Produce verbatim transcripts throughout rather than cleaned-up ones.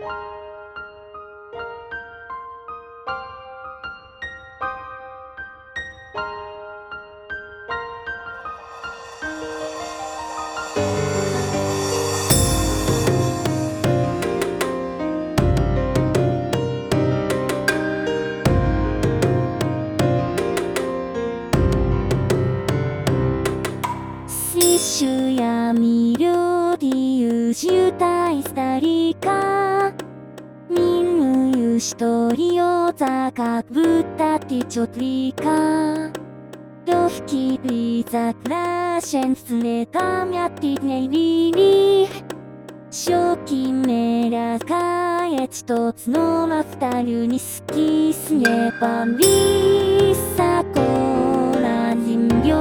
詩集や魅了理由集大スタリカ民有一人をざかぶったってちょっりかどふきりざくらしんすねたみゃってねりり初期メラかえちとつのま二人に好きすねばりさこら人形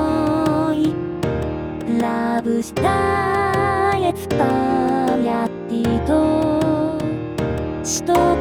ラブしたやつぱやってと人